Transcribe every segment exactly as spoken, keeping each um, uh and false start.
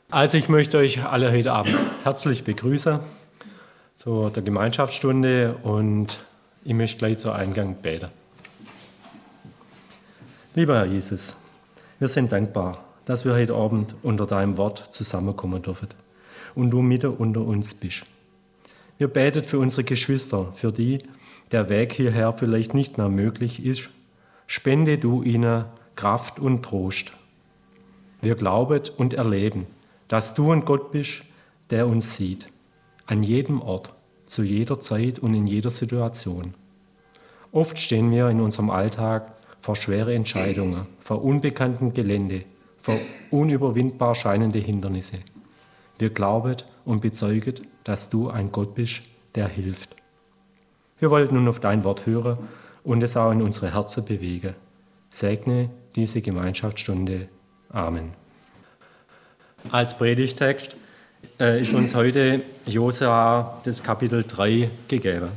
Also ich möchte euch alle heute Abend herzlich begrüßen zu der Gemeinschaftsstunde und ich möchte gleich zu Eingang beten. Lieber Herr Jesus, wir sind dankbar, dass wir heute Abend unter deinem Wort zusammenkommen dürfen und du mitten unter uns bist. Wir beten für unsere Geschwister, für die der Weg hierher vielleicht nicht mehr möglich ist. Spende du ihnen Kraft und Trost. Wir glauben und erleben, dass du ein Gott bist, der uns sieht, an jedem Ort, zu jeder Zeit und in jeder Situation. Oft stehen wir in unserem Alltag vor schweren Entscheidungen, vor unbekanntem Gelände, vor unüberwindbar scheinende Hindernisse. Wir glauben und bezeugen, dass du ein Gott bist, der hilft. Wir wollen nun auf dein Wort hören und es auch in unsere Herzen bewegen. Segne diese Gemeinschaftsstunde. Amen. Als Predigtext äh, ist uns heute Josua das Kapitel drei gegeben.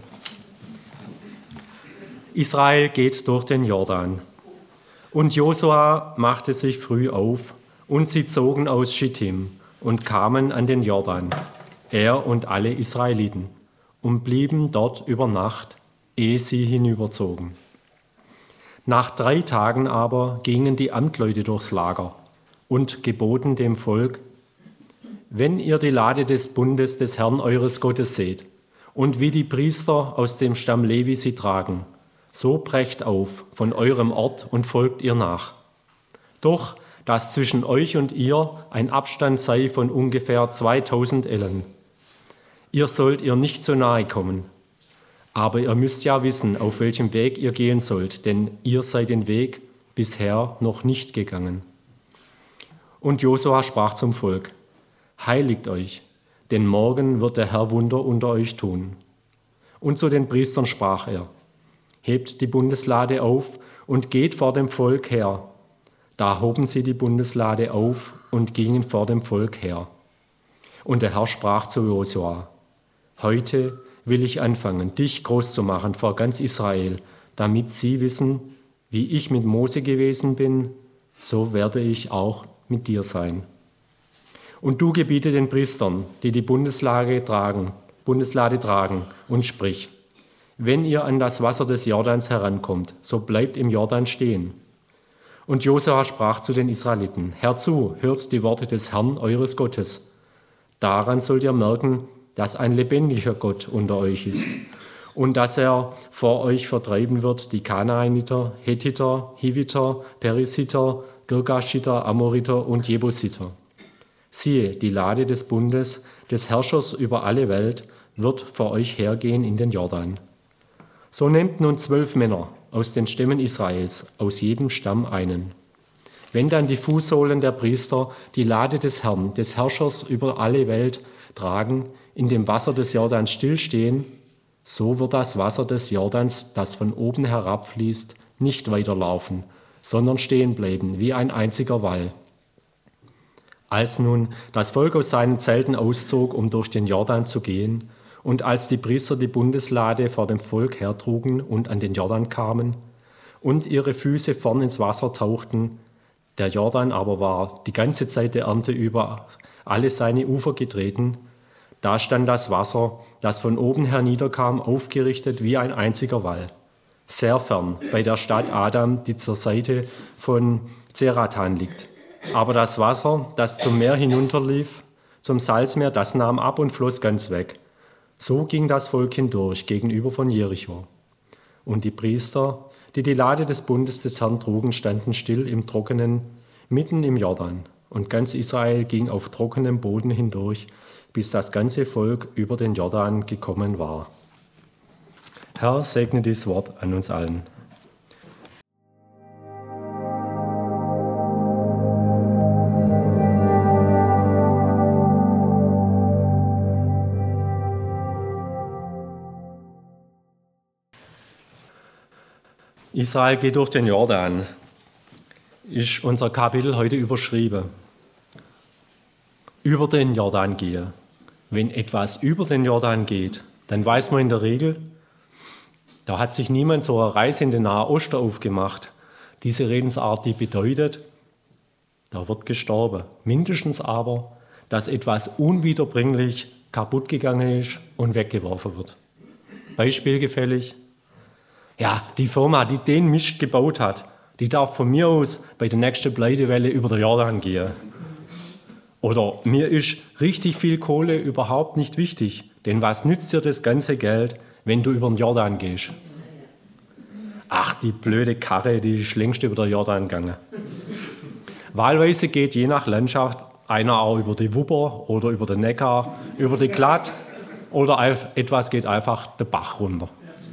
Israel geht durch den Jordan. Und Josua machte sich früh auf, und sie zogen aus Schittim und kamen an den Jordan, er und alle Israeliten, und blieben dort über Nacht, ehe sie hinüberzogen. Nach drei Tagen aber gingen die Amtleute durchs Lager und geboten dem Volk: Wenn ihr die Lade des Bundes des Herrn eures Gottes seht und wie die Priester aus dem Stamm Levi sie tragen, so brecht auf von eurem Ort und folgt ihr nach. Doch, dass zwischen euch und ihr ein Abstand sei von ungefähr zweitausend Ellen. Ihr sollt ihr nicht so nahe kommen. Aber ihr müsst ja wissen, auf welchem Weg ihr gehen sollt, denn ihr seid den Weg bisher noch nicht gegangen. Und Josua sprach zum Volk: Heiligt euch, denn morgen wird der Herr Wunder unter euch tun. Und zu den Priestern sprach er: Hebt die Bundeslade auf und geht vor dem Volk her. Da hoben sie die Bundeslade auf und gingen vor dem Volk her. Und der Herr sprach zu Josua: Heute will ich anfangen, dich groß zu machen vor ganz Israel, damit sie wissen, wie ich mit Mose gewesen bin, so werde ich auch mit dir sein. Und du gebiete den Priestern, die die Bundeslade tragen, Bundeslade tragen, und sprich: Wenn ihr an das Wasser des Jordans herankommt, so bleibt im Jordan stehen. Und Josua sprach zu den Israeliten: Herzu, hört die Worte des Herrn eures Gottes. Daran sollt ihr merken, dass ein lebendiger Gott unter euch ist und dass er vor euch vertreiben wird die Kanaaniter, Hethiter, Hiviter, Perisiter, Girgashiter, Amoriter und Jebusiter. Siehe, die Lade des Bundes, des Herrschers über alle Welt, wird vor euch hergehen in den Jordan. So nehmt nun zwölf Männer aus den Stämmen Israels, aus jedem Stamm einen. Wenn dann die Fußsohlen der Priester die Lade des Herrn, des Herrschers über alle Welt, tragen, in dem Wasser des Jordans stillstehen, so wird das Wasser des Jordans, das von oben herabfließt, nicht weiterlaufen, sondern stehen bleiben, wie ein einziger Wall. Als nun das Volk aus seinen Zelten auszog, um durch den Jordan zu gehen, und als die Priester die Bundeslade vor dem Volk hertrugen und an den Jordan kamen und ihre Füße vorn ins Wasser tauchten, der Jordan aber war die ganze Zeit der Ernte über alle seine Ufer getreten, da stand das Wasser, das von oben herniederkam, aufgerichtet wie ein einziger Wall, sehr fern bei der Stadt Adam, die zur Seite von Zeratan liegt. Aber das Wasser, das zum Meer hinunterlief, zum Salzmeer, das nahm ab und floss ganz weg. So ging das Volk hindurch gegenüber von Jericho. Und die Priester, die die Lade des Bundes des Herrn trugen, standen still im Trockenen, mitten im Jordan. Und ganz Israel ging auf trockenem Boden hindurch, bis das ganze Volk über den Jordan gekommen war. Herr, segne dieses Wort an uns allen. Israel geht durch den Jordan, ist unser Kapitel heute überschrieben. Über den Jordan gehe. Wenn etwas über den Jordan geht, dann weiß man in der Regel, da hat sich niemand so eine Reise in den Nahen Osten aufgemacht. Diese Redensart, die bedeutet, da wird gestorben. Mindestens aber, dass etwas unwiederbringlich kaputt gegangen ist und weggeworfen wird. Beispielgefällig: Ja, die Firma, die den Mist gebaut hat, die darf von mir aus bei der nächsten Pleitewelle über den Jordan gehen. Oder mir ist richtig viel Kohle überhaupt nicht wichtig, denn was nützt dir das ganze Geld, wenn du über den Jordan gehst? Ach, die blöde Karre, die ist längst über den Jordan gegangen. Wahlweise geht je nach Landschaft einer auch über die Wupper oder über den Neckar, über die Glatt oder etwas geht einfach den Bach runter.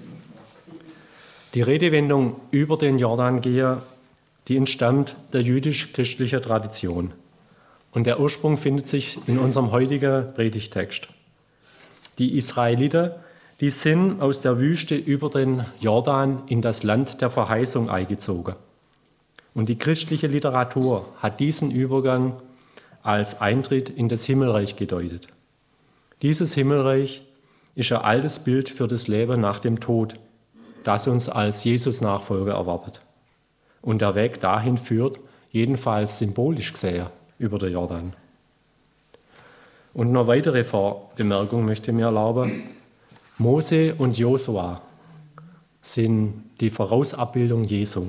Die Redewendung über den Jordan gehen, die entstammt der jüdisch-christlichen Tradition. Und der Ursprung findet sich in unserem heutigen Predigtext. Die Israeliten, die sind aus der Wüste über den Jordan in das Land der Verheißung eingezogen. Und die christliche Literatur hat diesen Übergang als Eintritt in das Himmelreich gedeutet. Dieses Himmelreich ist ein altes Bild für das Leben nach dem Tod, das uns als Jesus-Nachfolger erwartet. Und der Weg dahin führt, jedenfalls symbolisch gesehen, über den Jordan. Und noch weitere Vorbemerkung möchte ich mir erlauben. Mose und Josua sind die Vorausabbildung Jesu.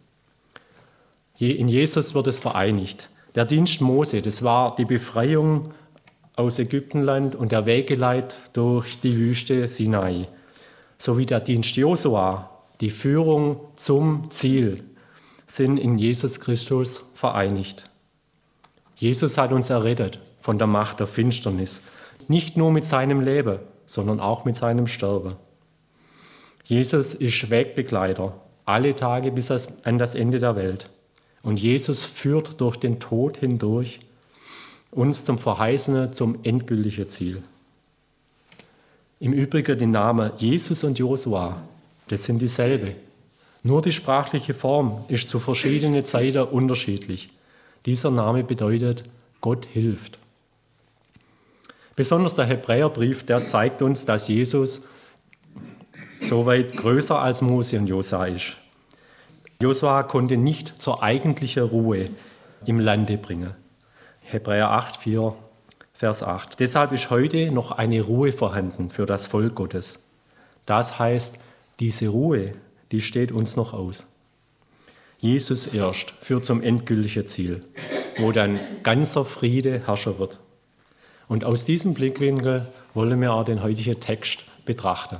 In Jesus wird es vereinigt. Der Dienst Mose, das war die Befreiung aus Ägyptenland und der Wegeleit durch die Wüste Sinai. Sowie der Dienst Josua, die Führung zum Ziel, sind in Jesus Christus vereinigt. Jesus hat uns errettet von der Macht der Finsternis, nicht nur mit seinem Leben, sondern auch mit seinem Sterben. Jesus ist Wegbegleiter, alle Tage bis an das Ende der Welt. Und Jesus führt durch den Tod hindurch uns zum verheißenen, zum endgültigen Ziel. Im Übrigen die Namen Jesus und Josua, das sind dieselbe. Nur die sprachliche Form ist zu verschiedenen Zeiten unterschiedlich. Dieser Name bedeutet, Gott hilft. Besonders der Hebräerbrief, der zeigt uns, dass Jesus soweit größer als Mose und Josua ist. Josua konnte nicht zur eigentlichen Ruhe im Lande bringen. Hebräer acht, vier, Vers acht. Deshalb ist heute noch eine Ruhe vorhanden für das Volk Gottes. Das heißt, diese Ruhe, die steht uns noch aus. Jesus erst führt zum endgültigen Ziel, wo dann ganzer Friede Herrscher wird. Und aus diesem Blickwinkel wollen wir auch den heutigen Text betrachten.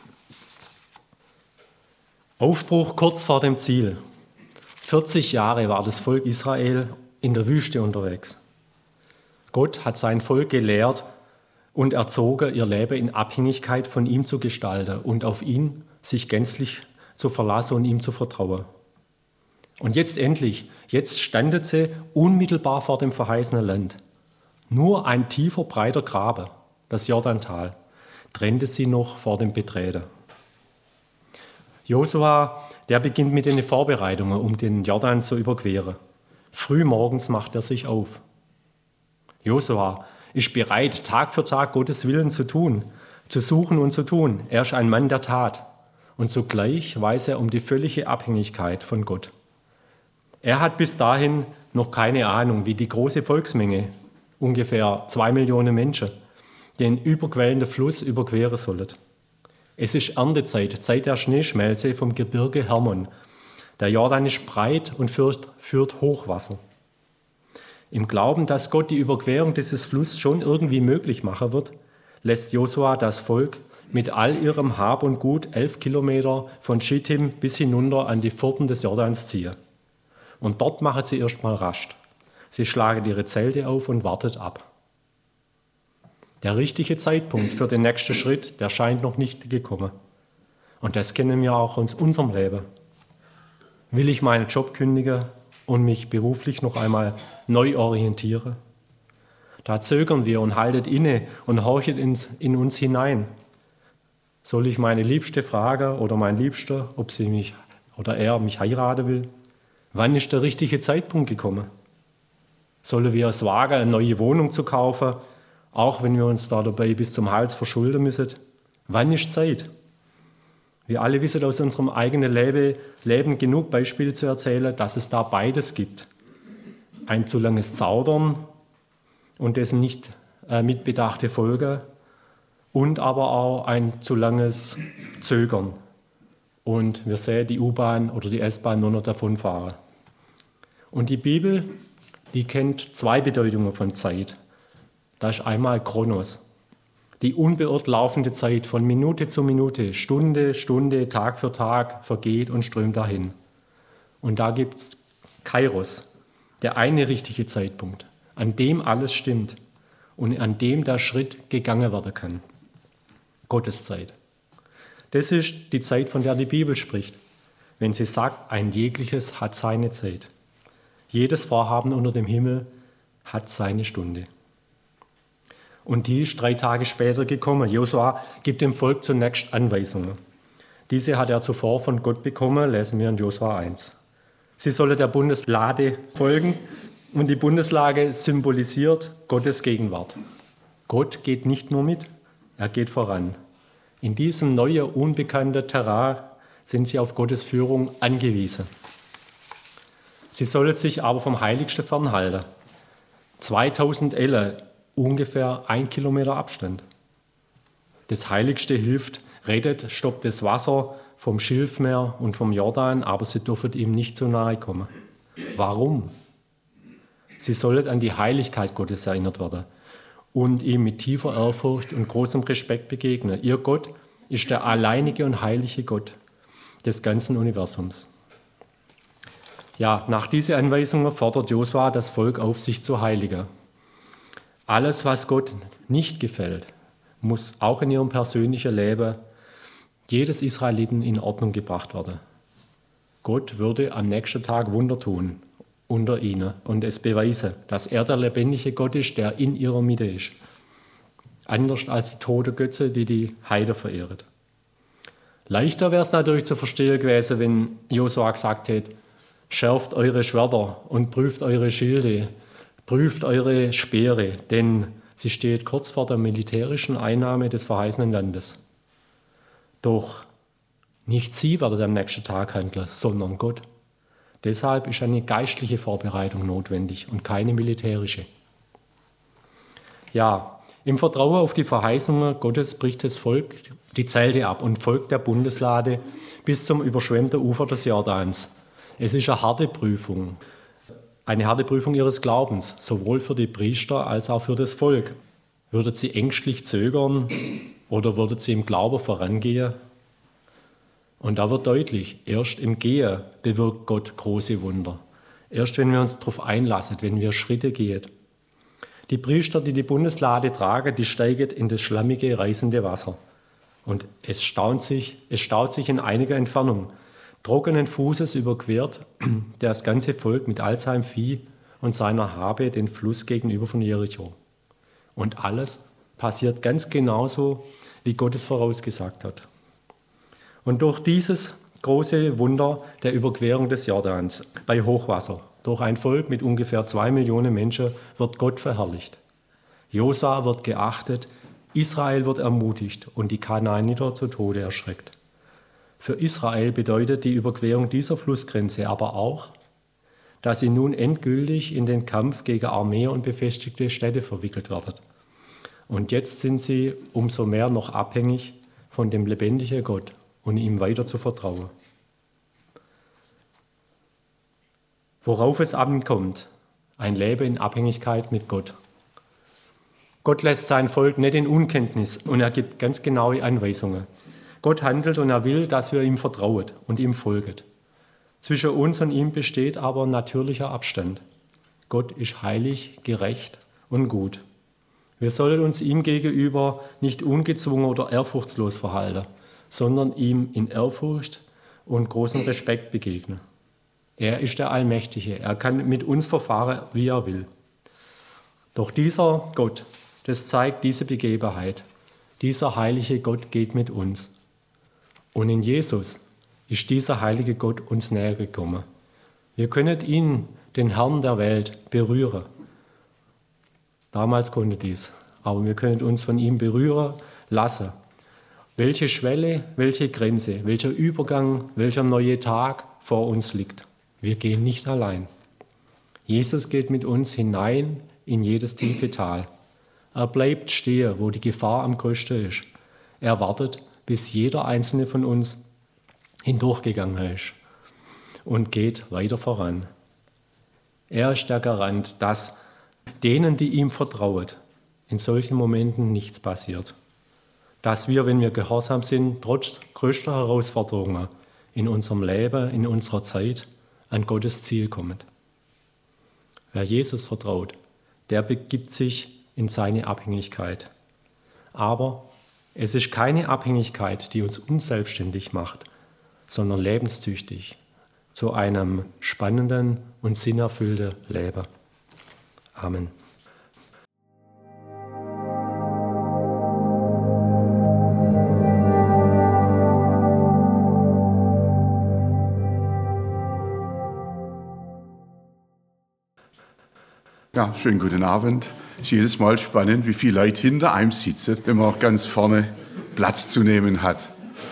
Aufbruch kurz vor dem Ziel. vierzig Jahre war das Volk Israel in der Wüste unterwegs. Gott hat sein Volk gelehrt und erzogen, ihr Leben in Abhängigkeit von ihm zu gestalten und auf ihn sich gänzlich zu verlassen und ihm zu vertrauen. Und jetzt endlich, jetzt standen sie unmittelbar vor dem verheißenen Land. Nur ein tiefer, breiter Graben, das Jordantal, trennte sie noch vor dem Betreten. Josua, der beginnt mit den Vorbereitungen, um den Jordan zu überqueren. Früh morgens macht er sich auf. Josua ist bereit, Tag für Tag Gottes Willen zu tun, zu suchen und zu tun. Er ist ein Mann der Tat. Und zugleich weiß er um die völlige Abhängigkeit von Gott. Er hat bis dahin noch keine Ahnung, wie die große Volksmenge, ungefähr zwei Millionen Menschen, den überquellenden Fluss überqueren sollen. Es ist Erntezeit, Zeit der Schneeschmelze vom Gebirge Hermon. Der Jordan ist breit und führt, führt Hochwasser. Im Glauben, dass Gott die Überquerung dieses Flusses schon irgendwie möglich machen wird, lässt Josua das Volk mit all ihrem Hab und Gut elf Kilometer von Schittim bis hinunter an die Pforten des Jordans ziehen. Und dort machen sie erstmal Rast. Sie schlagen ihre Zelte auf und wartet ab. Der richtige Zeitpunkt für den nächsten Schritt, der scheint noch nicht gekommen. Und das kennen wir auch aus unserem Leben. Will ich meinen Job kündigen und mich beruflich noch einmal neu orientieren? Da zögern wir und halten inne und horchen ins, in uns hinein. Soll ich meine Liebste fragen oder mein Liebster, ob sie mich oder er mich heiraten will? Wann ist der richtige Zeitpunkt gekommen? Sollen wir es wagen, eine neue Wohnung zu kaufen, auch wenn wir uns da dabei bis zum Hals verschulden müssen? Wann ist Zeit? Wir alle wissen aus unserem eigenen Leben, Leben genug Beispiele zu erzählen, dass es da beides gibt. Ein zu langes Zaudern und dessen nicht äh, mitbedachte Folge und aber auch ein zu langes Zögern. Und wir sehen die U-Bahn oder die S-Bahn nur noch davonfahren. Und die Bibel, die kennt zwei Bedeutungen von Zeit. Da ist einmal Chronos, die unbeirrt laufende Zeit von Minute zu Minute, Stunde, Stunde, Tag für Tag vergeht und strömt dahin. Und da gibt es Kairos, der eine richtige Zeitpunkt, an dem alles stimmt und an dem der Schritt gegangen werden kann. Gottes Zeit. Das ist die Zeit, von der die Bibel spricht, wenn sie sagt, ein jegliches hat seine Zeit. Jedes Vorhaben unter dem Himmel hat seine Stunde. Und die ist drei Tage später gekommen. Josua gibt dem Volk zunächst Anweisungen. Diese hat er zuvor von Gott bekommen, lesen wir in Josua eins. Sie solle der Bundeslade folgen und die Bundeslade symbolisiert Gottes Gegenwart. Gott geht nicht nur mit, er geht voran. In diesem neuen, unbekannten Terrain sind sie auf Gottes Führung angewiesen. Sie sollen sich aber vom Heiligsten fernhalten. zweitausend Ellen, ungefähr ein Kilometer Abstand. Das Heiligste hilft, rettet, stoppt das Wasser vom Schilfmeer und vom Jordan, aber sie dürfen ihm nicht zu nahe kommen. Warum? Sie sollen an die Heiligkeit Gottes erinnert werden und ihm mit tiefer Ehrfurcht und großem Respekt begegnen. Ihr Gott ist der alleinige und heilige Gott des ganzen Universums. Ja, nach diesen Anweisungen fordert Josua das Volk auf, sich zu heiligen. Alles, was Gott nicht gefällt, muss auch in ihrem persönlichen Leben jedes Israeliten in Ordnung gebracht werden. Gott würde am nächsten Tag Wunder tun unter ihnen und es beweisen, dass er der lebendige Gott ist, der in ihrer Mitte ist. Anders als die tote Götze, die die Heiden verehren. Leichter wäre es natürlich zu verstehen gewesen, wenn Josua gesagt hätte, schärft eure Schwerter und prüft eure Schilde, prüft eure Speere, denn sie steht kurz vor der militärischen Einnahme des verheißenen Landes. Doch nicht sie werden am nächsten Tag handeln, sondern Gott. Deshalb ist eine geistliche Vorbereitung notwendig und keine militärische. Ja, im Vertrauen auf die Verheißungen Gottes bricht das Volk die Zelte ab und folgt der Bundeslade bis zum überschwemmten Ufer des Jordans. Es ist eine harte Prüfung, eine harte Prüfung ihres Glaubens, sowohl für die Priester als auch für das Volk. Würden sie ängstlich zögern oder würden sie im Glauben vorangehen? Und da wird deutlich, erst im Gehen bewirkt Gott große Wunder. Erst wenn wir uns darauf einlassen, wenn wir Schritte gehen. Die Priester, die die Bundeslade tragen, die steigen in das schlammige, reißende Wasser. Und es staut sich, es staut sich in einiger Entfernung. Trockenen Fußes überquert das ganze Volk mit all seinem Vieh und seiner Habe den Fluss gegenüber von Jericho. Und alles passiert ganz genauso, wie Gott es vorausgesagt hat. Und durch dieses große Wunder der Überquerung des Jordans bei Hochwasser, durch ein Volk mit ungefähr zwei Millionen Menschen, wird Gott verherrlicht. Josua wird geachtet, Israel wird ermutigt und die Kanaaniter zu Tode erschreckt. Für Israel bedeutet die Überquerung dieser Flussgrenze aber auch, dass sie nun endgültig in den Kampf gegen Armee und befestigte Städte verwickelt werden. Und jetzt sind sie umso mehr noch abhängig von dem lebendigen Gott und ihm weiter zu vertrauen. Worauf es ankommt, ein Leben in Abhängigkeit mit Gott. Gott lässt sein Volk nicht in Unkenntnis und er gibt ganz genaue Anweisungen. Gott handelt und er will, dass wir ihm vertrauen und ihm folgen. Zwischen uns und ihm besteht aber ein natürlicher Abstand. Gott ist heilig, gerecht und gut. Wir sollen uns ihm gegenüber nicht ungezwungen oder ehrfurchtslos verhalten, sondern ihm in Ehrfurcht und großem Respekt begegnen. Er ist der Allmächtige, er kann mit uns verfahren, wie er will. Doch dieser Gott, das zeigt diese Begebenheit, dieser heilige Gott geht mit uns. Und in Jesus ist dieser heilige Gott uns näher gekommen. Wir können ihn, den Herrn der Welt, berühren. Damals konnte dies, aber wir können uns von ihm berühren lassen. Welche Schwelle, welche Grenze, welcher Übergang, welcher neue Tag vor uns liegt. Wir gehen nicht allein. Jesus geht mit uns hinein in jedes tiefe Tal. Er bleibt stehen, wo die Gefahr am größten ist. Er wartet, bis jeder einzelne von uns hindurchgegangen ist und geht weiter voran. Er ist der Garant, dass denen, die ihm vertrauen, in solchen Momenten nichts passiert. Dass wir, wenn wir gehorsam sind, trotz größter Herausforderungen in unserem Leben, in unserer Zeit, an Gottes Ziel kommen. Wer Jesus vertraut, der begibt sich in seine Abhängigkeit. Aber es ist keine Abhängigkeit, die uns unselbstständig macht, sondern lebenstüchtig zu einem spannenden und sinnerfüllten Leben. Amen. Ja, schönen guten Abend. Es ist jedes Mal spannend, wie viele Leute hinter einem sitzen, wenn man auch ganz vorne Platz zu nehmen hat.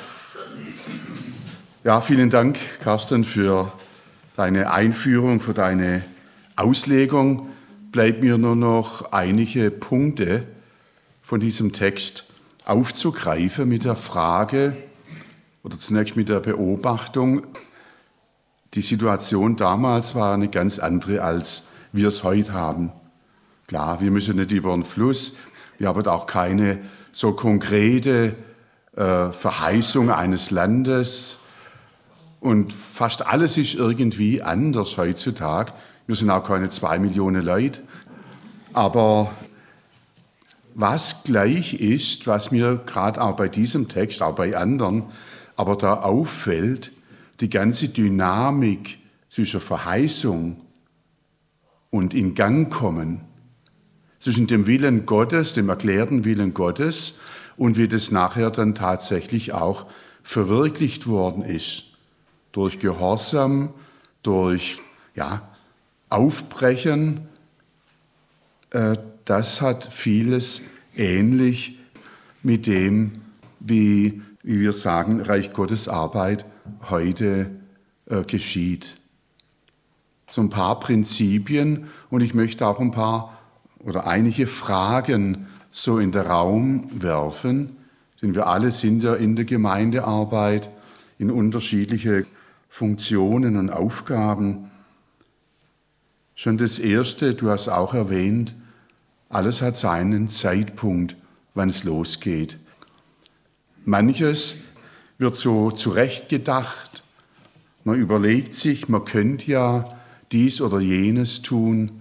Ja, vielen Dank, Carsten, für deine Einführung, für deine Auslegung. Bleibt mir nur noch einige Punkte von diesem Text aufzugreifen mit der Frage oder zunächst mit der Beobachtung. Die Situation damals war eine ganz andere, als wir es heute haben. Klar, wir müssen nicht über den Fluss, wir haben auch keine so konkrete äh, Verheißung eines Landes und fast alles ist irgendwie anders heutzutage. Wir sind auch keine zwei Millionen Leute, aber was gleich ist, was mir gerade auch bei diesem Text, auch bei anderen, aber da auffällt, die ganze Dynamik zwischen Verheißung und in Gang kommen, zwischen dem Willen Gottes, dem erklärten Willen Gottes und wie das nachher dann tatsächlich auch verwirklicht worden ist. Durch Gehorsam, durch ja, Aufbrechen, äh, das hat vieles ähnlich mit dem, wie, wie wir sagen, Reich Gottes Arbeit heute äh, geschieht. So ein paar Prinzipien und ich möchte auch ein paar oder einige Fragen so in den Raum werfen, denn wir alle sind ja in der Gemeindearbeit in unterschiedliche Funktionen und Aufgaben. Schon das Erste, du hast auch erwähnt, alles hat seinen Zeitpunkt, wann es losgeht. Manches wird so zurechtgedacht, man überlegt sich, man könnte ja dies oder jenes tun.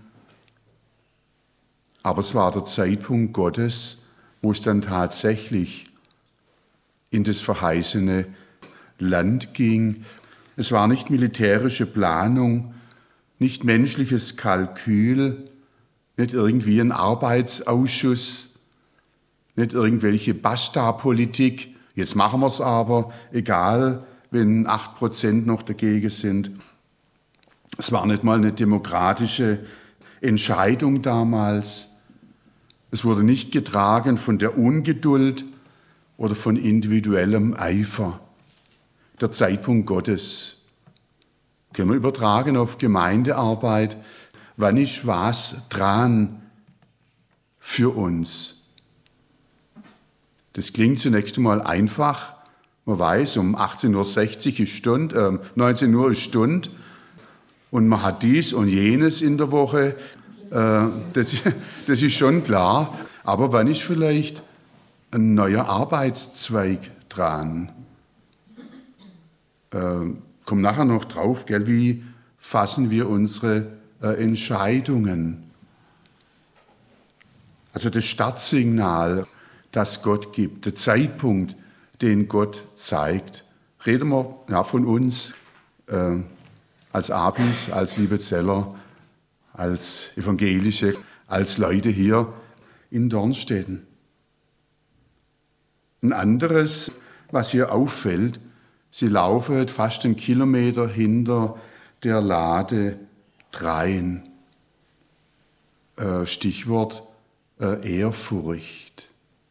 Aber es war der Zeitpunkt Gottes, wo es dann tatsächlich in das verheißene Land ging. Es war nicht militärische Planung, nicht menschliches Kalkül, nicht irgendwie ein Arbeitsausschuss, nicht irgendwelche Basta-Politik. Jetzt machen wir es aber, egal, wenn acht Prozent noch dagegen sind. Es war nicht mal eine demokratische Entscheidung damals. Es wurde nicht getragen von der Ungeduld oder von individuellem Eifer. Der Zeitpunkt Gottes können wir übertragen auf Gemeindearbeit. Wann ist was dran für uns? Das klingt zunächst einmal einfach. Man weiß, um achtzehn Uhr sechzig ist Stund, äh, neunzehn Uhr ist Stund. Und man hat dies und jenes in der Woche, äh, das, das ist schon klar. Aber wann ist vielleicht ein neuer Arbeitszweig dran? Äh, komm nachher noch drauf, gell? Wie fassen wir unsere äh, Entscheidungen? Also das Startsignal, das Gott gibt, der Zeitpunkt, den Gott zeigt. Reden wir ja, von uns, äh, als Abis, als Liebezeller, als Evangelische, als Leute hier in Dornstetten. Ein anderes, was hier auffällt, sie laufen fast einen Kilometer hinter der Lade drein. Äh, Stichwort äh, Ehrfurcht.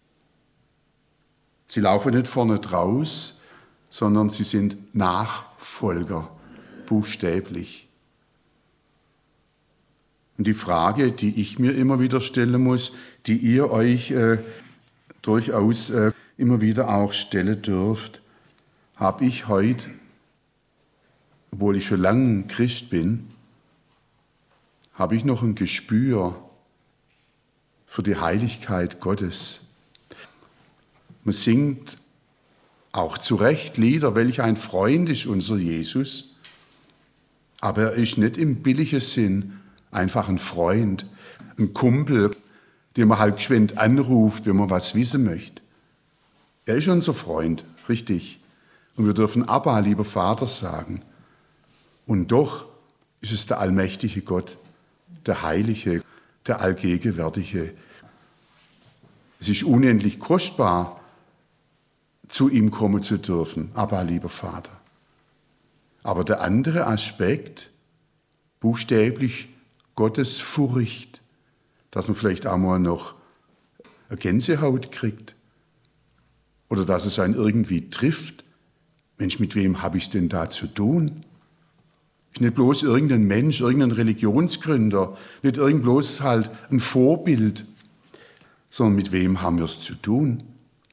Sie laufen nicht vorne draus, sondern sie sind Nachfolger. Buchstäblich. Und die Frage, die ich mir immer wieder stellen muss, die ihr euch äh, durchaus äh, immer wieder auch stellen dürft, habe ich heute, obwohl ich schon lange Christ bin, habe ich noch ein Gespür für die Heiligkeit Gottes. Man singt auch zu Recht Lieder, welch ein Freund ist unser Jesus, aber er ist nicht im billigen Sinn einfach ein Freund, ein Kumpel, den man halt geschwind anruft, wenn man was wissen möchte. Er ist unser Freund, richtig. Und wir dürfen Abba, lieber Vater, sagen. Und doch ist es der allmächtige Gott, der Heilige, der Allgegenwärtige. Es ist unendlich kostbar, zu ihm kommen zu dürfen, Abba, lieber Vater. Aber der andere Aspekt, buchstäblich Gottes Furcht, dass man vielleicht auch mal noch eine Gänsehaut kriegt oder dass es einen irgendwie trifft. Mensch, mit wem habe ich es denn da zu tun? Ist nicht bloß irgendein Mensch, irgendein Religionsgründer, nicht irgend bloß halt ein Vorbild, sondern mit wem haben wir es zu tun?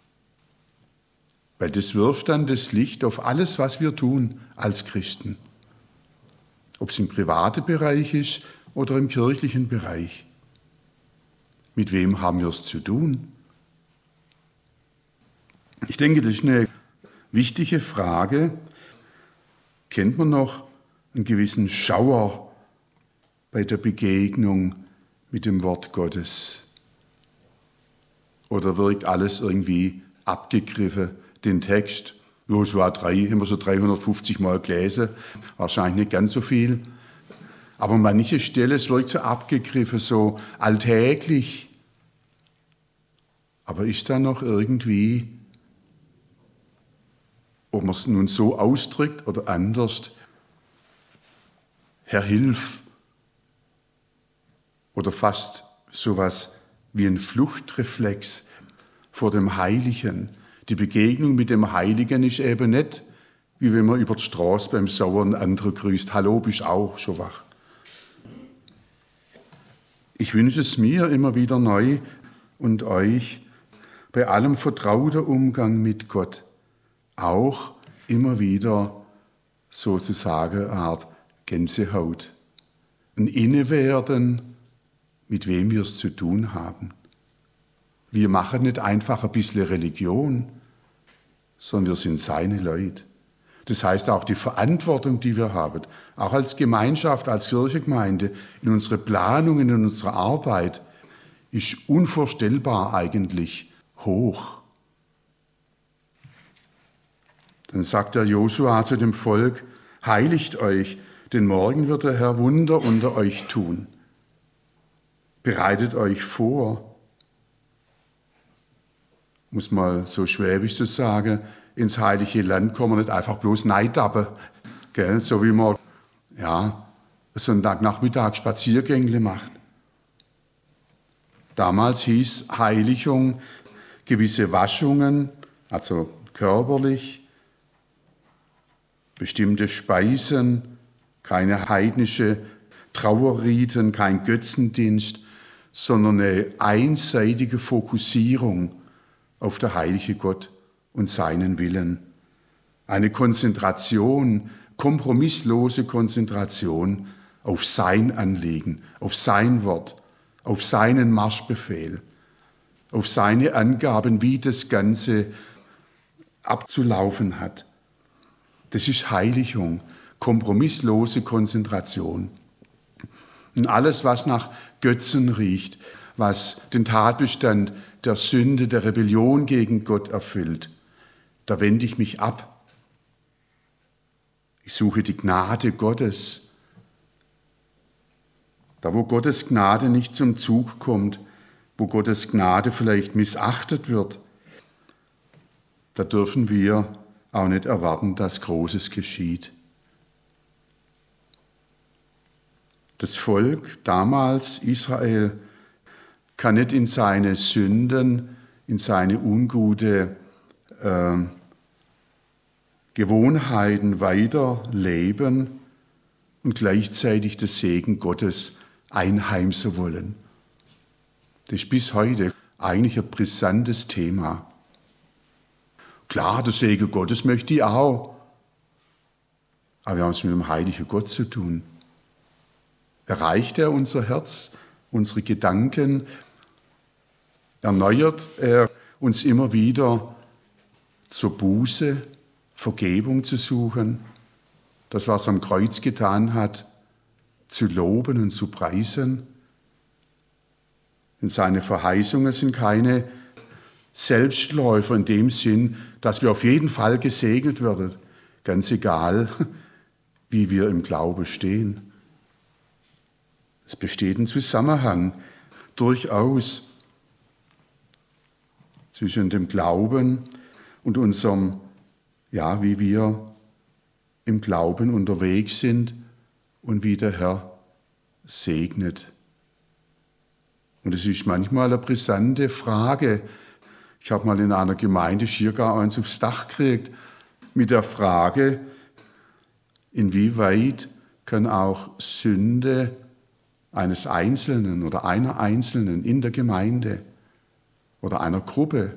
Weil das wirft dann das Licht auf alles, was wir tun als Christen. Ob es im privaten Bereich ist oder im kirchlichen Bereich. Mit wem haben wir es zu tun? Ich denke, das ist eine wichtige Frage. Kennt man noch einen gewissen Schauer bei der Begegnung mit dem Wort Gottes? Oder wirkt alles irgendwie abgegriffen? Den Text, Josua drei, haben wir so dreihundertfünfzig Mal gelesen, wahrscheinlich nicht ganz so viel. Aber an manchen Stellen, es wirkt so abgegriffen, so alltäglich. Aber ist da noch irgendwie, ob man es nun so ausdrückt oder anders, Herr, hilf, oder fast sowas wie ein Fluchtreflex vor dem Heiligen. Die Begegnung mit dem Heiligen ist eben nicht, wie wenn man über die Straße beim Sauern andere grüßt. Hallo, bist auch schon wach. Ich wünsche es mir immer wieder neu und euch bei allem vertrauten Umgang mit Gott auch immer wieder sozusagen eine Art Gänsehaut. Ein Innewerden, mit wem wir es zu tun haben. Wir machen nicht einfach ein bisschen Religion, sondern wir sind seine Leute. Das heißt auch die Verantwortung, die wir haben, auch als Gemeinschaft, als Kirchengemeinde, in unserer Planung, in unserer Arbeit, ist unvorstellbar eigentlich hoch. Dann sagt der Josua zu dem Volk, heiligt euch, denn morgen wird der Herr Wunder unter euch tun. Bereitet euch vor. Muss mal so schwäbisch zu sagen, ins heilige Land kommen wir nicht einfach bloß neidappen, gell? So wie man ja, Sonntagnachmittag Spaziergänge macht. Damals hieß Heiligung gewisse Waschungen, also körperlich, bestimmte Speisen, keine heidnische Trauerriten, kein Götzendienst, sondern eine einseitige Fokussierung auf der heilige Gott und seinen Willen. Eine Konzentration, kompromisslose Konzentration auf sein Anliegen, auf sein Wort, auf seinen Marschbefehl, auf seine Angaben, wie das Ganze abzulaufen hat. Das ist Heiligung, kompromisslose Konzentration. Und alles, was nach Götzen riecht, was den Tatbestand der Sünde, der Rebellion gegen Gott erfüllt, da wende ich mich ab. Ich suche die Gnade Gottes. Da, wo Gottes Gnade nicht zum Zug kommt, wo Gottes Gnade vielleicht missachtet wird, da dürfen wir auch nicht erwarten, dass Großes geschieht. Das Volk damals, Israel, kann nicht in seine Sünden, in seine ungute äh, Gewohnheiten weiterleben und gleichzeitig den Segen Gottes einheimsen wollen. Das ist bis heute eigentlich ein brisantes Thema. Klar, der Segen Gottes möchte ich auch. Aber wir haben es mit dem heiligen Gott zu tun. Erreicht er unser Herz, unsere Gedanken? Erneuert er uns immer wieder zur Buße, Vergebung zu suchen, das, was er am Kreuz getan hat, zu loben und zu preisen? Denn seine Verheißungen sind keine Selbstläufer in dem Sinn, dass wir auf jeden Fall gesegnet werden, ganz egal, wie wir im Glauben stehen. Es besteht ein Zusammenhang durchaus zwischen dem Glauben und unserem, ja, wie wir im Glauben unterwegs sind und wie der Herr segnet. Und es ist manchmal eine brisante Frage. Ich habe mal in einer Gemeinde schier gar eins aufs Dach gekriegt mit der Frage, inwieweit kann auch Sünde eines Einzelnen oder einer Einzelnen in der Gemeinde oder einer Gruppe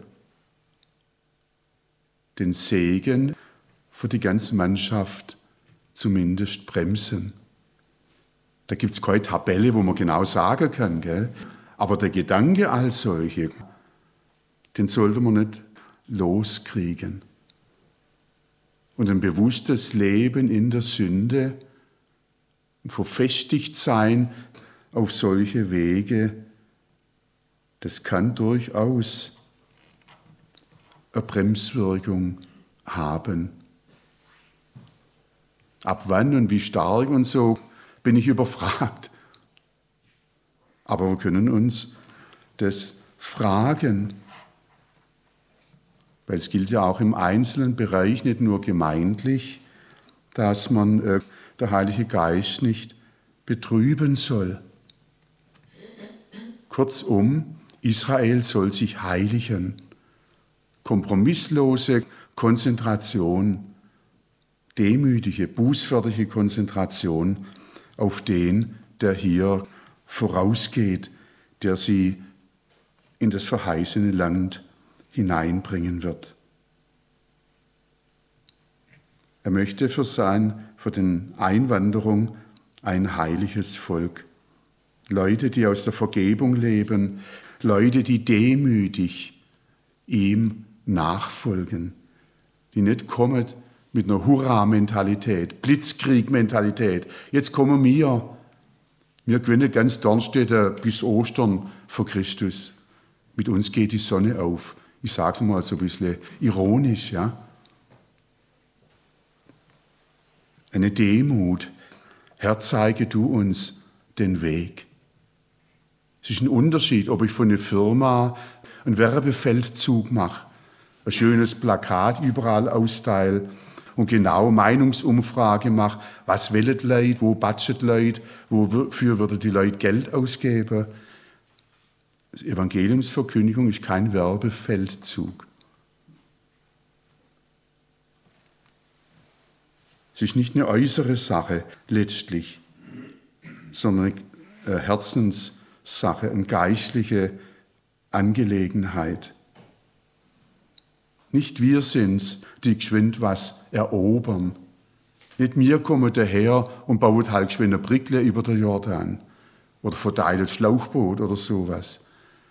den Segen für die ganze Mannschaft zumindest bremsen. Da gibt es keine Tabelle, wo man genau sagen kann, gell? Aber der Gedanke als solche, den sollte man nicht loskriegen. Und ein bewusstes Leben in der Sünde und verfestigt sein auf solche Wege, das kann durchaus eine Bremswirkung haben. Ab wann und wie stark und so bin ich überfragt. Aber wir können uns das fragen, weil es gilt ja auch im einzelnen Bereich, nicht nur gemeindlich, dass man äh, der Heilige Geist nicht betrüben soll. Kurzum, Israel soll sich heiligen. Kompromisslose Konzentration, demütige, bußfertige Konzentration auf den, der hier vorausgeht, der sie in das verheißene Land hineinbringen wird. Er möchte für sein, für den Einwanderung ein heiliges Volk. Leute, die aus der Vergebung leben, Leute, die demütig ihm nachfolgen, die nicht kommen mit einer Hurra-Mentalität, Blitzkrieg-Mentalität. Jetzt kommen wir, wir gewinnen ganz Dornstedt bis Ostern vor Christus. Mit uns geht die Sonne auf. Ich sage es mal so ein bisschen ironisch, ja. Eine Demut. Herr, zeige du uns den Weg. Es ist ein Unterschied, ob ich von einer Firma einen Werbefeldzug mache, ein schönes Plakat überall austeile und genau Meinungsumfrage mache, was wollen die Leute, wo budget die Leute, wofür würden die Leute Geld ausgeben. Das Evangeliumsverkündigung ist kein Werbefeldzug. Es ist nicht eine äußere Sache letztlich, sondern eine Herzenssache, eine geistliche Angelegenheit. Nicht wir sind's, die geschwind was erobern. Nicht wir kommen daher und bauen halt geschwind eine Brickle über den Jordan oder verteilen Schlauchboot oder sowas.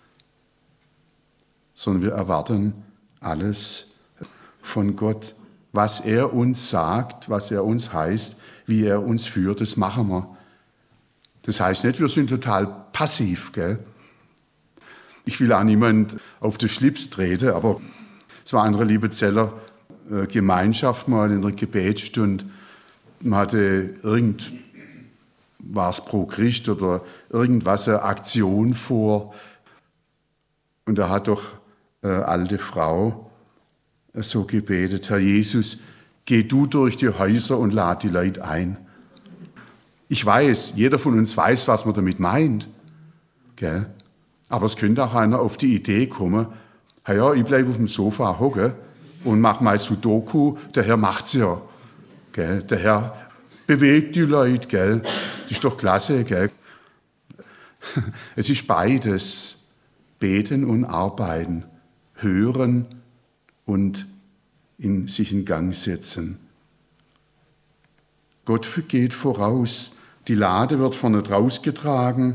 Sondern wir erwarten alles von Gott. Was er uns sagt, was er uns heißt, wie er uns führt, das machen wir. Das heißt nicht, wir sind total passiv, gell? Ich will auch niemand auf den Schlips treten, aber es war eine Liebezeller Gemeinschaft mal in der Gebetsstunde. Man hatte irgend, war es pro Christ oder irgendwas, eine Aktion vor. Und da hat doch eine alte Frau so gebetet: Herr Jesus, geh du durch die Häuser und lad die Leute ein. Ich weiß, jeder von uns weiß, was man damit meint. Gell? Aber es könnte auch einer auf die Idee kommen, ja, ja, ich bleibe auf dem Sofa hocken und mache mal Sudoku, der Herr macht's ja. Gell? Der Herr bewegt die Leute, gell? Das ist doch klasse, gell? Es ist beides, beten und arbeiten, hören und in sich in Gang setzen. Gott geht voraus, die Lade wird vorne draus getragen.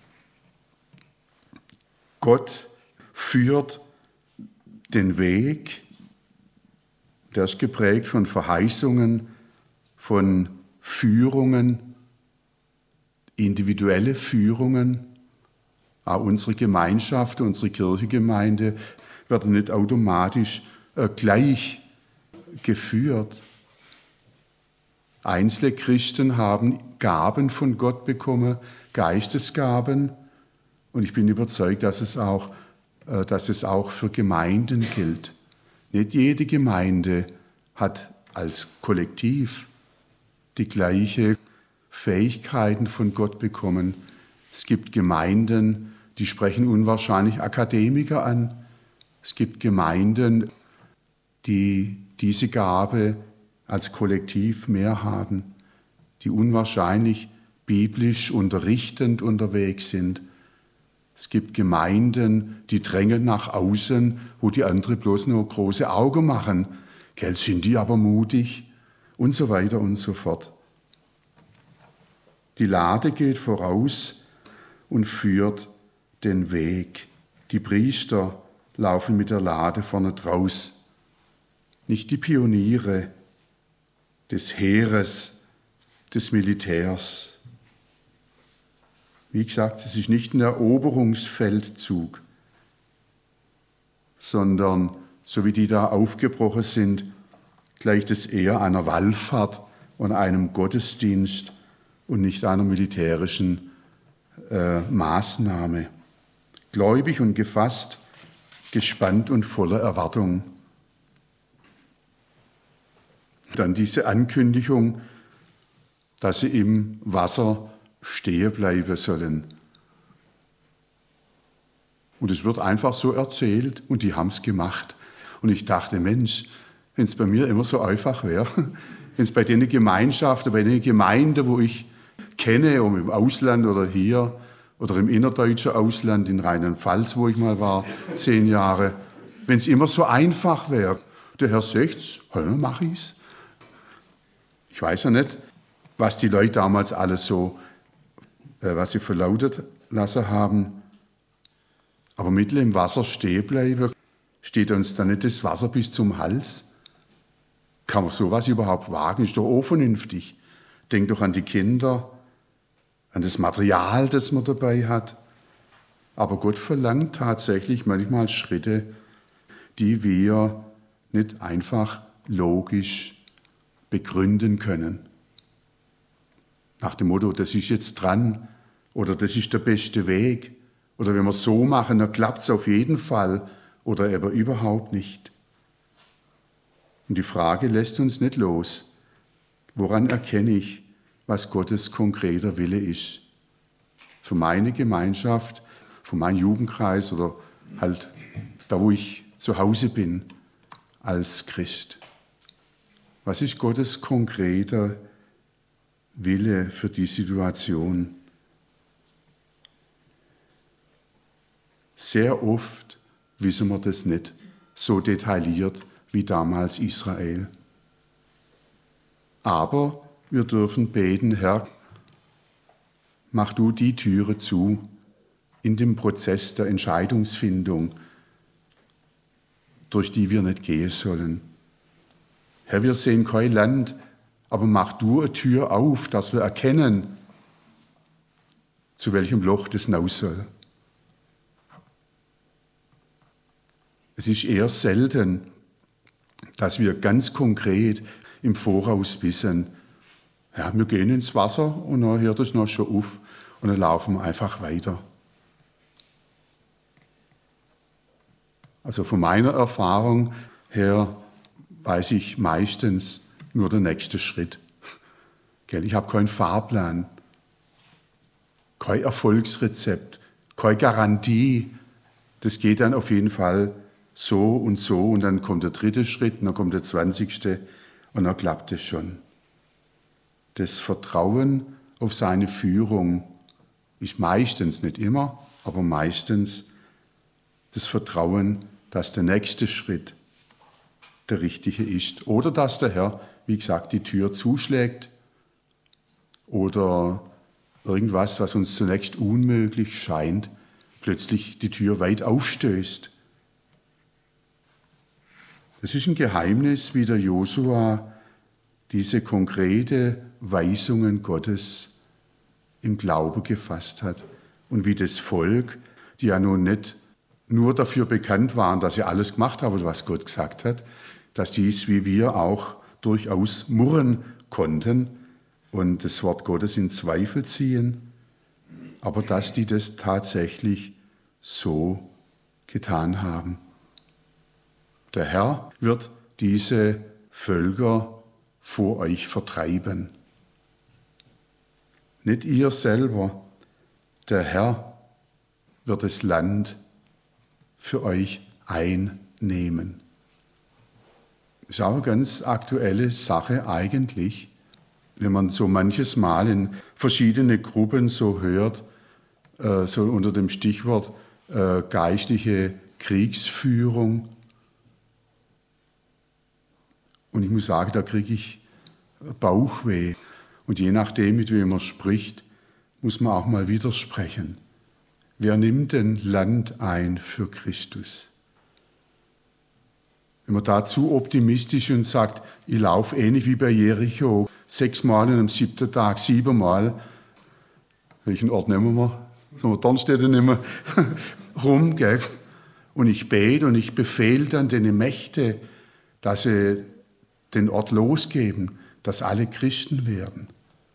Gott führt den Weg, der ist geprägt von Verheißungen, von Führungen, individuelle Führungen. Auch unsere Gemeinschaft, unsere Kirchengemeinde werden nicht automatisch äh, gleich geführt. Einzelne Christen haben Gaben von Gott bekommen, Geistesgaben. Und ich bin überzeugt, dass es auch, äh, dass es auch für Gemeinden gilt. Nicht jede Gemeinde hat als Kollektiv die gleichen Fähigkeiten von Gott bekommen. Es gibt Gemeinden, die sprechen unwahrscheinlich Akademiker an. Es gibt Gemeinden, die diese Gabe als Kollektiv mehr haben, die unwahrscheinlich biblisch unterrichtend unterwegs sind. Es gibt Gemeinden, die drängen nach außen, wo die anderen bloß nur große Augen machen. Gell, sind die aber mutig? Und so weiter und so fort. Die Lade geht voraus und führt den Weg. Die Priester laufen mit der Lade vorne draus. Nicht die Pioniere des Heeres, des Militärs. Wie gesagt, es ist nicht ein Eroberungsfeldzug, sondern, so wie die da aufgebrochen sind, gleicht es eher einer Wallfahrt und einem Gottesdienst und nicht einer militärischen äh, Maßnahme. Gläubig und gefasst, gespannt und voller Erwartung. Dann diese Ankündigung, dass sie im Wasser stehen bleiben sollen. Und es wird einfach so erzählt und die haben es gemacht. Und ich dachte, Mensch, wenn es bei mir immer so einfach wäre, wenn es bei den Gemeinschaften, bei den Gemeinden, wo ich kenne, um im Ausland oder hier oder im innerdeutschen Ausland, in Rheinland-Pfalz, wo ich mal war, zehn Jahre, wenn es immer so einfach wäre. Der Herr sagt's, dann mache ich's. Ich weiß ja nicht, was die Leute damals alles so, äh, was sie verlautet lassen haben. Aber mitten im Wasser stehen bleiben, steht uns da nicht das Wasser bis zum Hals? Kann man sowas überhaupt wagen? Ist doch auch vernünftig. Denk doch an die Kinder, an das Material, das man dabei hat. Aber Gott verlangt tatsächlich manchmal Schritte, die wir nicht einfach logisch begründen können. Nach dem Motto, das ist jetzt dran oder das ist der beste Weg oder wenn wir es so machen, dann klappt es auf jeden Fall oder aber überhaupt nicht. Und die Frage lässt uns nicht los. Woran erkenne ich, was Gottes konkreter Wille ist? Für meine Gemeinschaft, für meinen Jugendkreis oder halt da, wo ich zu Hause bin als Christ. Was ist Gottes konkreter Wille für die Situation? Sehr oft wissen wir das nicht so detailliert wie damals Israel. Aber wir dürfen beten, Herr, mach du die Türe zu in dem Prozess der Entscheidungsfindung, durch die wir nicht gehen sollen. Herr, wir sehen kein Land, aber mach du eine Tür auf, dass wir erkennen, zu welchem Loch das hinaus soll. Es ist eher selten, dass wir ganz konkret im Voraus wissen, ja, wir gehen ins Wasser und dann hört es noch schon auf und dann laufen wir einfach weiter. Also von meiner Erfahrung her weiß ich meistens nur den nächsten Schritt. Ich habe keinen Fahrplan, kein Erfolgsrezept, keine Garantie. Das geht dann auf jeden Fall so und so und dann kommt der dritte Schritt, und dann kommt der zwanzigste und dann klappt es schon. Das Vertrauen auf seine Führung ist meistens, nicht immer, aber meistens das Vertrauen, dass der nächste Schritt der richtige ist. Oder dass der Herr, wie gesagt, die Tür zuschlägt oder irgendwas, was uns zunächst unmöglich scheint, plötzlich die Tür weit aufstößt. Das ist ein Geheimnis, wie der Josua diese konkrete Weisungen Gottes im Glaube gefasst hat und wie das Volk, die ja nun nicht nur dafür bekannt waren, dass sie alles gemacht haben, was Gott gesagt hat, dass sie es wie wir auch durchaus murren konnten und das Wort Gottes in Zweifel ziehen, aber dass die das tatsächlich so getan haben. Der Herr wird diese Völker vor euch vertreiben. Nicht ihr selber, der Herr wird das Land für euch einnehmen. Das ist auch eine ganz aktuelle Sache eigentlich, wenn man so manches Mal in verschiedene Gruppen so hört, äh, so unter dem Stichwort äh, geistliche Kriegsführung. Und ich muss sagen, da kriege ich Bauchweh. Und je nachdem, mit wem man spricht, muss man auch mal widersprechen. Wer nimmt denn Land ein für Christus? Wenn man da zu optimistisch und sagt, ich laufe ähnlich wie bei Jericho, sechsmal und am siebten Tag siebenmal, welchen Ort nehmen wir? Sollen wir Dornstedt nehmen? Rum, gell? Und ich bete und ich befehle dann den Mächte, dass sie den Ort losgeben, dass alle Christen werden.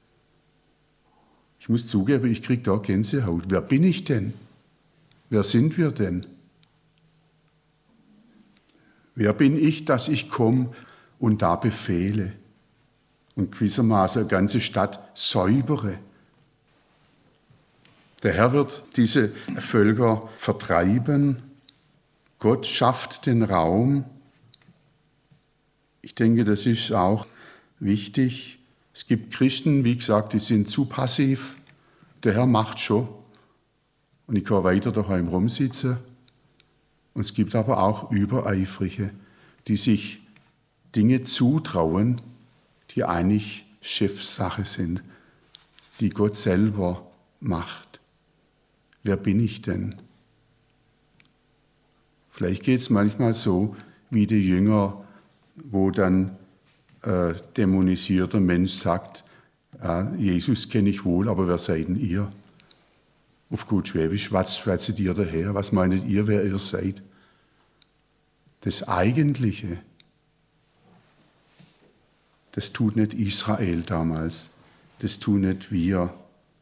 Ich muss zugeben, ich kriege da Gänsehaut. Wer bin ich denn? Wer sind wir denn? Wer bin ich, dass ich komme und da befehle und gewissermaßen eine ganze Stadt säubere? Der Herr wird diese Völker vertreiben. Gott schafft den Raum. Ich denke, das ist auch wichtig. Es gibt Christen, wie gesagt, die sind zu passiv. Der Herr macht schon. Und ich kann weiter daheim rumsitzen. Und es gibt aber auch Übereifrige, die sich Dinge zutrauen, die eigentlich Chefsache sind, die Gott selber macht. Wer bin ich denn? Vielleicht geht es manchmal so wie die Jünger, wo dann äh, dämonisierter Mensch sagt, ja, Jesus kenne ich wohl, aber wer seid denn ihr? Auf gut Schwäbisch, was schwätzet ihr daher? Was meinet ihr, wer ihr seid? Das Eigentliche, das tut nicht Israel damals, das tun nicht wir.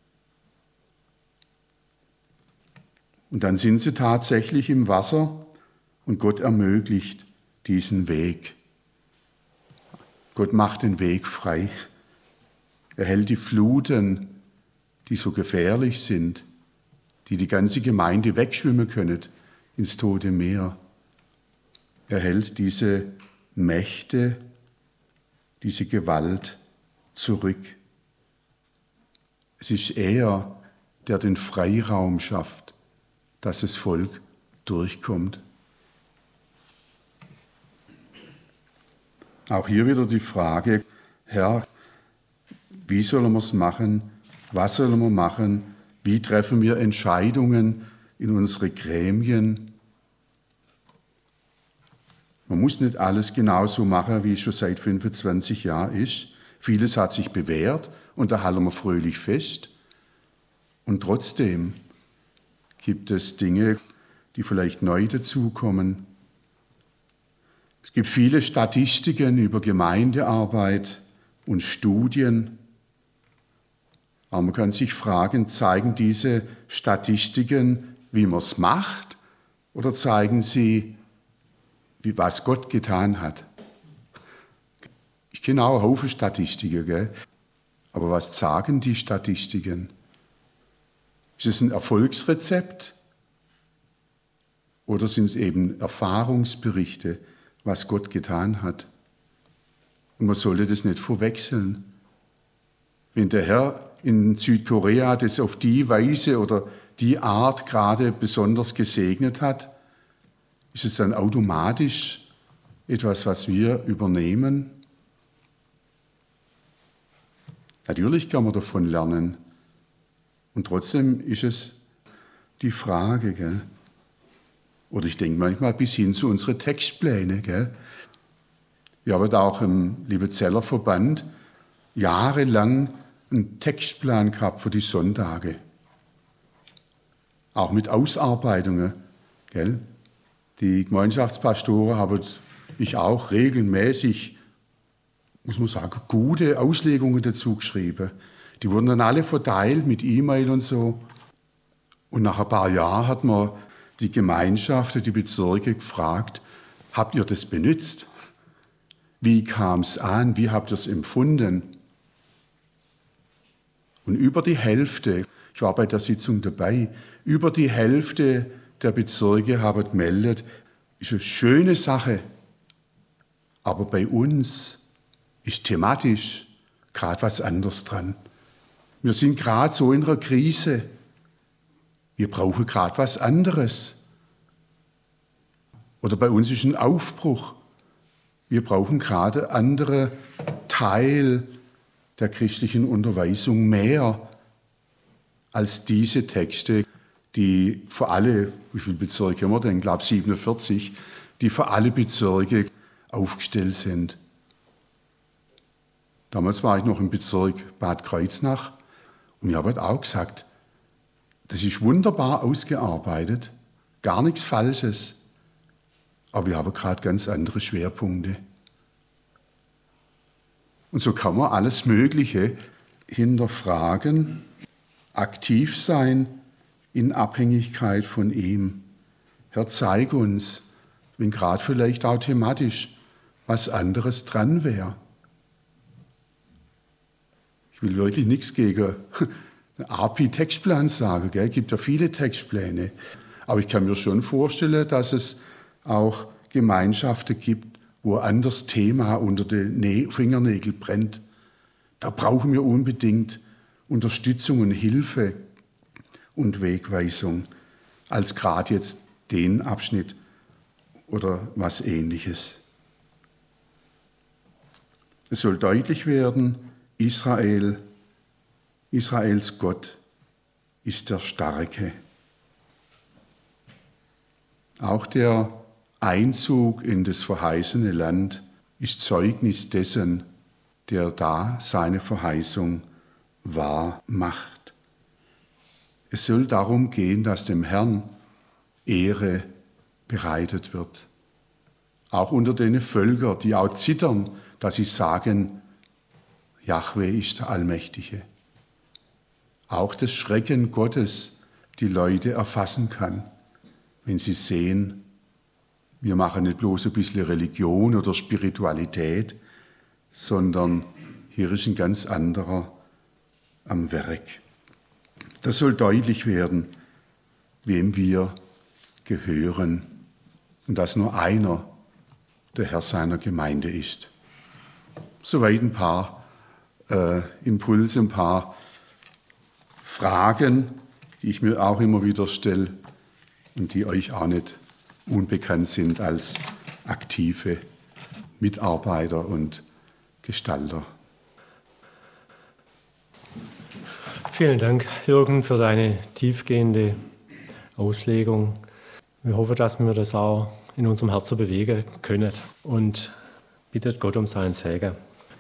Und dann sind sie tatsächlich im Wasser und Gott ermöglicht diesen Weg. Gott macht den Weg frei. Er hält die Fluten, die so gefährlich sind, die die ganze Gemeinde wegschwimmen können, ins Tote Meer. Er hält diese Mächte, diese Gewalt zurück. Es ist er, der den Freiraum schafft, dass das Volk durchkommt. Auch hier wieder die Frage, Herr, wie sollen wir es machen? Was sollen wir machen? Wie treffen wir Entscheidungen in unsere Gremien? Man muss nicht alles genauso machen, wie es schon seit fünfundzwanzig Jahren ist. Vieles hat sich bewährt und da halten wir fröhlich fest. Und trotzdem gibt es Dinge, die vielleicht neu dazukommen. Es gibt viele Statistiken über Gemeindearbeit und Studien. Aber man kann sich fragen, zeigen diese Statistiken, wie man es macht, oder zeigen sie, wie, was Gott getan hat? Ich kenne auch einen Haufen Statistiken, gell? Aber was sagen die Statistiken? Ist es ein Erfolgsrezept? Oder sind es eben Erfahrungsberichte, was Gott getan hat? Und man sollte das nicht verwechseln. Wenn der Herr in Südkorea das auf die Weise oder die Art gerade besonders gesegnet hat? Ist es dann automatisch etwas, was wir übernehmen? Natürlich kann man davon lernen. Und trotzdem ist es die Frage, gell? Oder ich denke manchmal bis hin zu unseren Textplänen. Gell? Wir haben auch im Liebezeller Verband jahrelang einen Textplan gehabt für die Sonntage. Auch mit Ausarbeitungen. Gell? Die Gemeinschaftspastoren haben ich auch regelmäßig, muss man sagen, gute Auslegungen dazu geschrieben. Die wurden dann alle verteilt mit E-Mail und so. Und nach ein paar Jahren hat man die Gemeinschaft, die Bezirke gefragt, habt ihr das benutzt? Wie kam es an? Wie habt ihr es empfunden? Und über die Hälfte, ich war bei der Sitzung dabei, über die Hälfte der Bezirke haben gemeldet, ist eine schöne Sache, aber bei uns ist thematisch gerade was anderes dran. Wir sind gerade so in einer Krise. Wir brauchen gerade was anderes. Oder bei uns ist ein Aufbruch. Wir brauchen gerade einen anderen Teil der christlichen Unterweisung mehr als diese Texte, die für alle, wie viele Bezirke haben wir denn? Ich glaube siebenundvierzig, die für alle Bezirke aufgestellt sind. Damals war ich noch im Bezirk Bad Kreuznach und mir habe auch gesagt, das ist wunderbar ausgearbeitet, gar nichts Falsches, aber wir haben gerade ganz andere Schwerpunkte. Und so kann man alles Mögliche hinterfragen, aktiv sein in Abhängigkeit von ihm. Herr, zeig uns, wenn gerade vielleicht auch thematisch was anderes dran wäre. Ich will wirklich nichts gegen einen A P I-Textplan sagen. Es gibt ja viele Textpläne. Aber ich kann mir schon vorstellen, dass es auch Gemeinschaften gibt, wo ein anderes Thema unter den Fingernägeln brennt. Da brauchen wir unbedingt Unterstützung und Hilfe und Wegweisung, als gerade jetzt den Abschnitt oder was Ähnliches. Es soll deutlich werden, Israel, Israels Gott ist der Starke. Auch der Einzug in das verheißene Land ist Zeugnis dessen, der da seine Verheißung wahr macht. Es soll darum gehen, dass dem Herrn Ehre bereitet wird. Auch unter den Völkern, die auch zittern, dass sie sagen, Jahwe ist der Allmächtige. Auch das Schrecken Gottes die Leute erfassen kann, wenn sie sehen, wir machen nicht bloß ein bisschen Religion oder Spiritualität, sondern hier ist ein ganz anderer am Werk. Das soll deutlich werden, wem wir gehören und dass nur einer der Herr seiner Gemeinde ist. Soweit ein paar äh, Impulse, ein paar Fragen, die ich mir auch immer wieder stelle und die euch auch nicht unbekannt sind als aktive Mitarbeiter und Gestalter. Vielen Dank, Jürgen, für deine tiefgehende Auslegung. Wir hoffen, dass wir das auch in unserem Herzen bewegen können und bittet Gott um seinen Segen.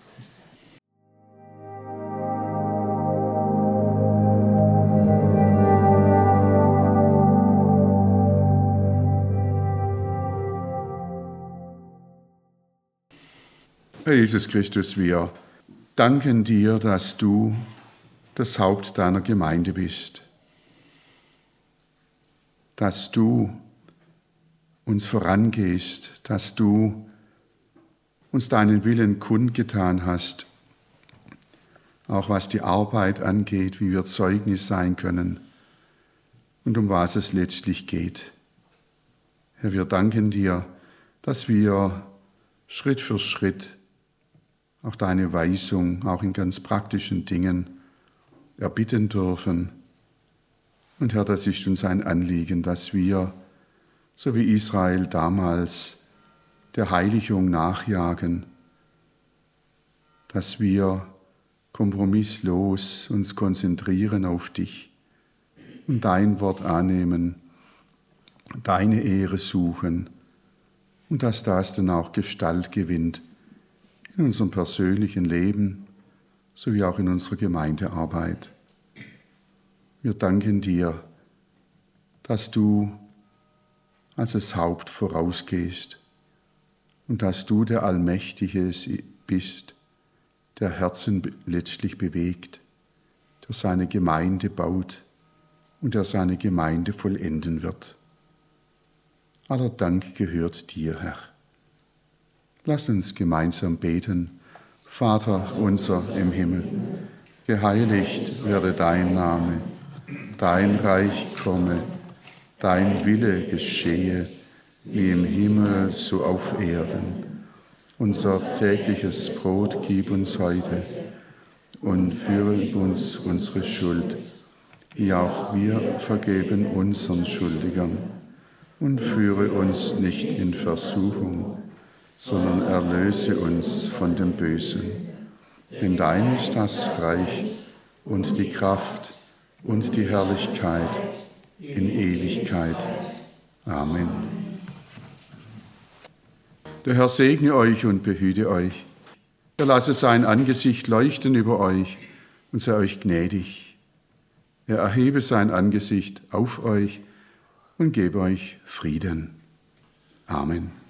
Herr Jesus Christus, wir danken dir, dass du das Haupt deiner Gemeinde bist, dass du uns vorangehst, dass du uns deinen Willen kundgetan hast, auch was die Arbeit angeht, wie wir Zeugnis sein können und um was es letztlich geht. Herr, wir danken dir, dass wir Schritt für Schritt auch deine Weisung, auch in ganz praktischen Dingen, erbitten dürfen. Und Herr, das ist uns ein Anliegen, dass wir, so wie Israel damals, der Heiligung nachjagen, dass wir kompromisslos uns konzentrieren auf dich und dein Wort annehmen, deine Ehre suchen und dass das dann auch Gestalt gewinnt in unserem persönlichen Leben sowie auch in unserer Gemeindearbeit. Wir danken dir, dass du als das Haupt vorausgehst und dass du der Allmächtige bist, der Herzen letztlich bewegt, der seine Gemeinde baut und der seine Gemeinde vollenden wird. Aller Dank gehört dir, Herr. Lass uns gemeinsam beten. Vater unser im Himmel, geheiligt werde dein Name, dein Reich komme, dein Wille geschehe, wie im Himmel so auf Erden. Unser tägliches Brot gib uns heute und führe uns unsere Schuld, wie auch wir vergeben unseren Schuldigern. Und führe uns nicht in Versuchung, sondern erlöse uns von dem Bösen. Denn dein ist das Reich und die Kraft und die Herrlichkeit in Ewigkeit. Amen. Der Herr segne euch und behüte euch. Er lasse sein Angesicht leuchten über euch und sei euch gnädig. Er erhebe sein Angesicht auf euch und gebe euch Frieden. Amen.